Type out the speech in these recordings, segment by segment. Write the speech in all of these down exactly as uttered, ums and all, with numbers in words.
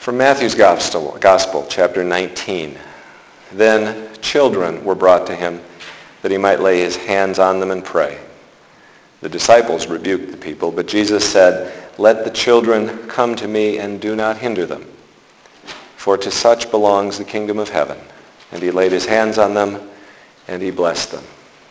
From Matthew's Gospel, Gospel, chapter nineteen. Then children were brought to him that he might lay his hands on them and pray. The disciples rebuked the people, but Jesus said, "Let the children come to me and do not hinder them, for to such belongs the kingdom of heaven." And he laid his hands on them and he blessed them.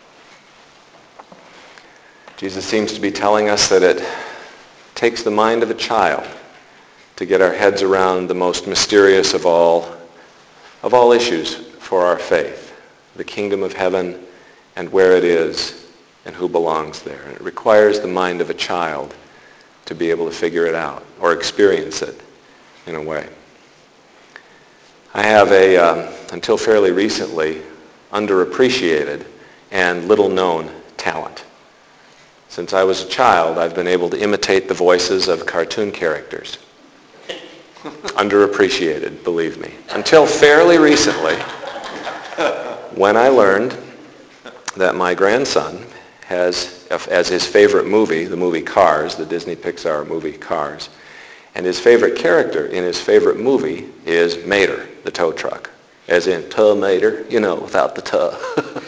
Jesus seems to be telling us that it takes the mind of a child to get our heads around the most mysterious of all, of all issues for our faith, the kingdom of heaven and where it is and who belongs there. And it requires the mind of a child to be able to figure it out or experience it in a way. I have a, um, until fairly recently, underappreciated and little-known talent. Since I was a child, I've been able to imitate the voices of cartoon characters. Underappreciated, believe me. Until fairly recently, when I learned that my grandson has, as his favorite movie, the movie Cars, the Disney Pixar movie Cars, and his favorite character in his favorite movie is Mater, the tow truck. As in, tow Mater, you know, without the tow.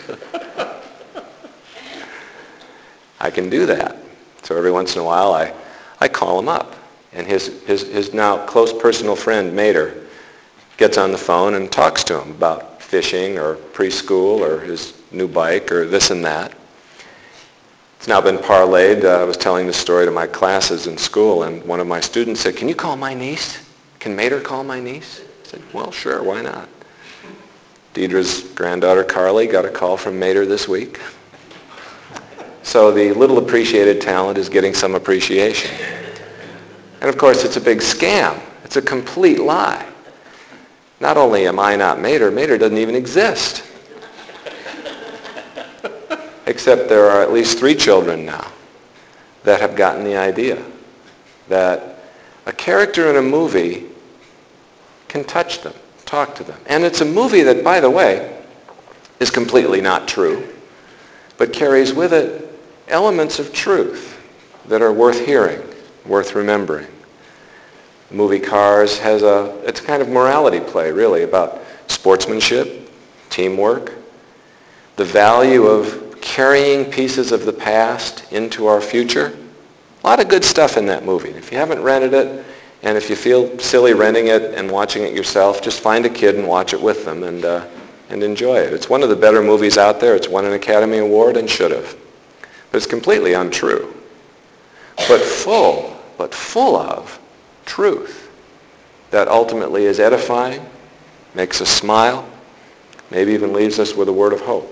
I can do that. So every once in a while, I, I call him up. And his, his, his now close personal friend, Mater, gets on the phone and talks to him about fishing or preschool or his new bike or this and that. It's now been parlayed. Uh, I was telling this story to my classes in school, and one of my students said, "Can you call my niece? Can Mater call my niece?" I said, "Well, sure, why not?" Deidre's granddaughter, Carly, got a call from Mater this week. So the little appreciated talent is getting some appreciation. And of course, it's a big scam. It's a complete lie. Not only am I not Mater, Mater doesn't even exist. Except there are at least three children now that have gotten the idea that a character in a movie can touch them, talk to them. And it's a movie that, by the way, is completely not true, but carries with it elements of truth that are worth hearing, worth remembering. The movie Cars has a, it's a kind of morality play, really, about sportsmanship, teamwork, the value of carrying pieces of the past into our future. A lot of good stuff in that movie. If you haven't rented it, and if you feel silly renting it and watching it yourself, just find a kid and watch it with them and, uh, and enjoy it. It's one of the better movies out there. It's won an Academy Award and should have. But it's completely untrue. But full, but full of truth that ultimately is edifying, makes us smile, maybe even leaves us with a word of hope,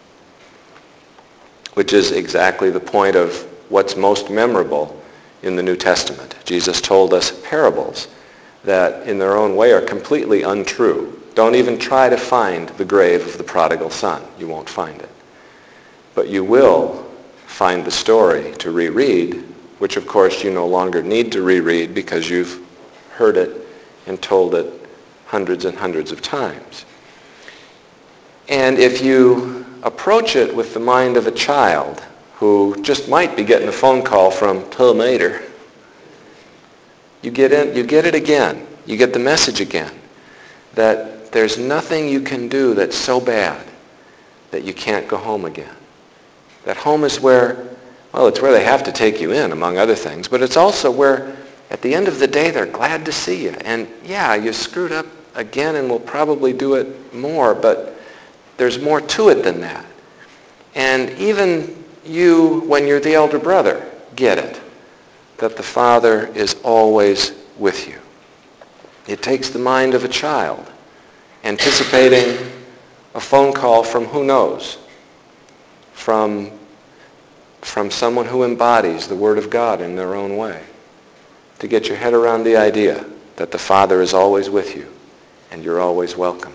which is exactly the point of what's most memorable in the New Testament. Jesus told us parables that in their own way are completely untrue. Don't even try to find the grave of the prodigal son. You won't find it. But you will find the story to reread, which of course you no longer need to reread because you've heard it and told it hundreds and hundreds of times. And if you approach it with the mind of a child who just might be getting a phone call from Tow Mater, you get in, you get it again. You get the message again that there's nothing you can do that's so bad that you can't go home again. That home is where, well, it's where they have to take you in, among other things, but it's also where at the end of the day they're glad to see you. And yeah, you screwed up again and will probably do it more, but there's more to it than that. And even you, when you're the elder brother, get it, that the Father is always with you. It takes the mind of a child, anticipating a phone call from who knows, from, from someone who embodies the Word of God in their own way, to get your head around the idea that the Father is always with you and you're always welcome.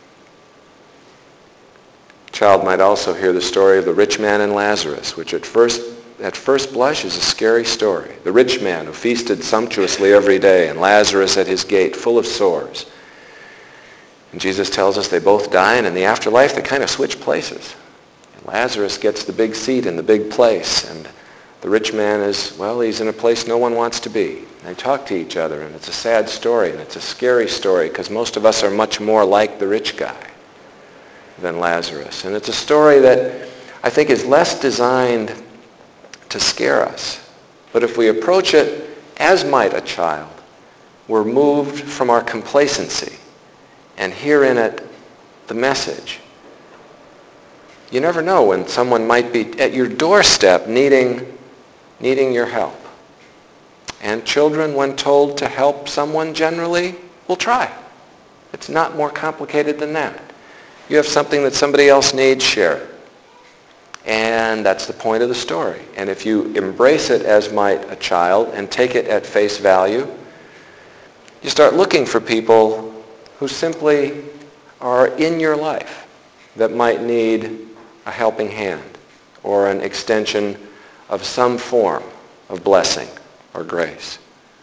A child might also hear the story of the rich man and Lazarus, which at first, at first blush is a scary story. The rich man who feasted sumptuously every day, and Lazarus at his gate full of sores. And Jesus tells us they both die, and in the afterlife they kind of switch places. And Lazarus gets the big seat in the big place, and The rich man is, well, he's in a place no one wants to be. They talk to each other, and it's a sad story, and it's a scary story, because most of us are much more like the rich guy than Lazarus. And it's a story that I think is less designed to scare us. But if we approach it as might a child, we're moved from our complacency and hear in it the message. You never know when someone might be at your doorstep needing, needing your help. And children, when told to help someone generally, will try. It's not more complicated than that. You have something that somebody else needs, share it. And that's the point of the story. And if you embrace it as might a child and take it at face value, you start looking for people who simply are in your life that might need a helping hand or an extension of some form of blessing or grace.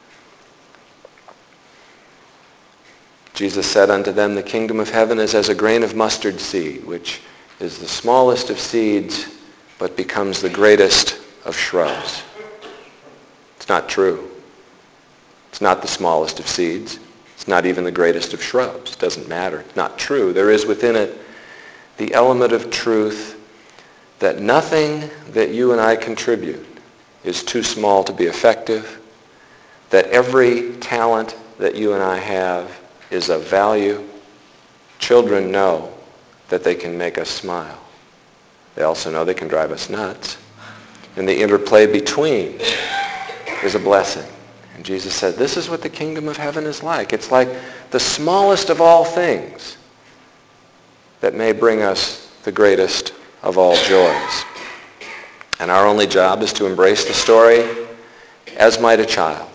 Jesus said unto them, the kingdom of heaven is as a grain of mustard seed, which is the smallest of seeds, but becomes the greatest of shrubs. It's not true. It's not the smallest of seeds. It's not even the greatest of shrubs. It doesn't matter. It's not true. There is within it the element of truth that nothing that you and I contribute is too small to be effective, that every talent that you and I have is of value. Children know that they can make us smile. They also know they can drive us nuts. And the interplay between is a blessing. And Jesus said, this is what the kingdom of heaven is like. It's like the smallest of all things that may bring us the greatest of all joys. And our only job is to embrace the story as might a child.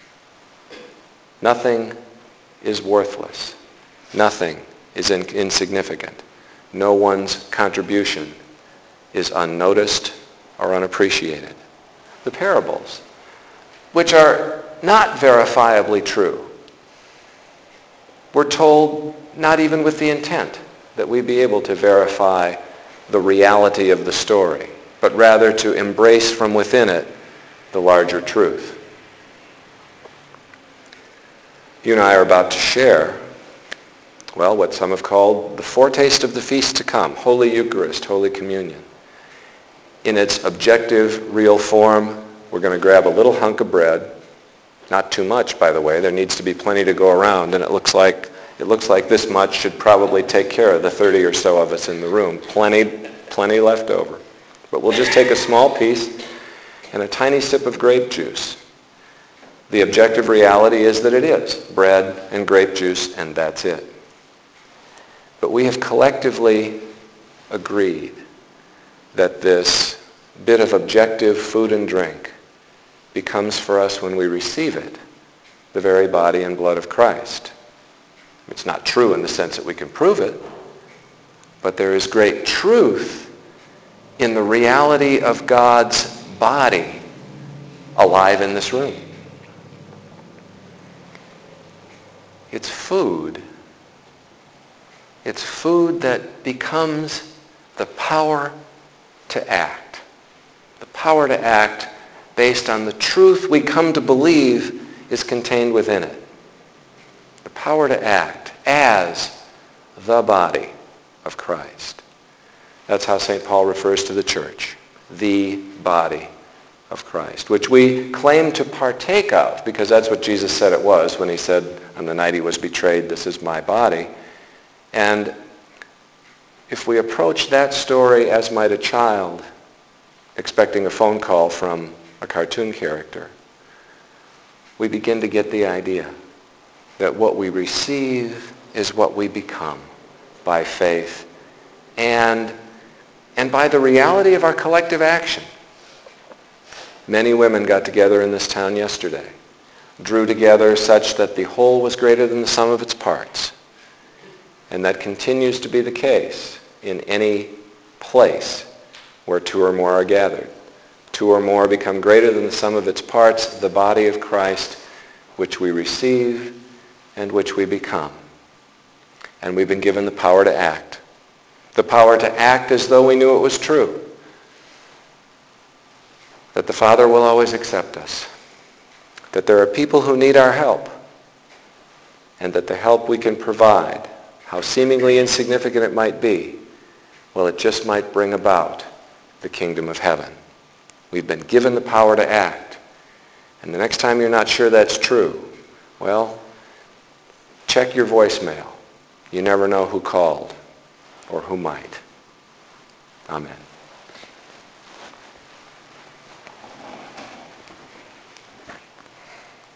Nothing is worthless. Nothing is in- insignificant. No one's contribution is unnoticed or unappreciated. The parables, which are not verifiably true, we're told not even with the intent that we be able to verify the reality of the story, but rather to embrace from within it the larger truth. You and I are about to share, well, what some have called the foretaste of the feast to come, Holy Eucharist, Holy Communion. In its objective, real form, we're going to grab a little hunk of bread, not too much, by the way. There needs to be plenty to go around, and it looks like it looks like this much should probably take care of the thirty or so of us in the room. Plenty, plenty left over. But we'll just take a small piece and a tiny sip of grape juice. The objective reality is that it is bread and grape juice, and that's it. But we have collectively agreed that this bit of objective food and drink becomes for us, when we receive it, the very body and blood of Christ. It's not true in the sense that we can prove it, but there is great truth in the reality of God's body alive in this room. It's food. It's food that becomes the power to act. The power to act based on the truth we come to believe is contained within it. The power to act as the body of Christ. That's how Saint Paul refers to the church, the body of Christ, which we claim to partake of, because that's what Jesus said it was when he said on the night he was betrayed, this is my body. And if we approach that story as might a child, expecting a phone call from a cartoon character, we begin to get the idea that what we receive is what we become by faith and, and by the reality of our collective action. Many women got together in this town yesterday, drew together such that the whole was greater than the sum of its parts. And that continues to be the case in any place where two or more are gathered. Two or more become greater than the sum of its parts, the body of Christ, which we receive and which we become. And we've been given the power to act. The power to act as though we knew it was true. that the Father will always accept us, that there are people who need our help, and that the help we can provide, how seemingly insignificant it might be, well, it just might bring about the kingdom of heaven. We've been given the power to act. And the next time you're not sure that's true, well, check your voicemail. You never know who called or who might. Amen.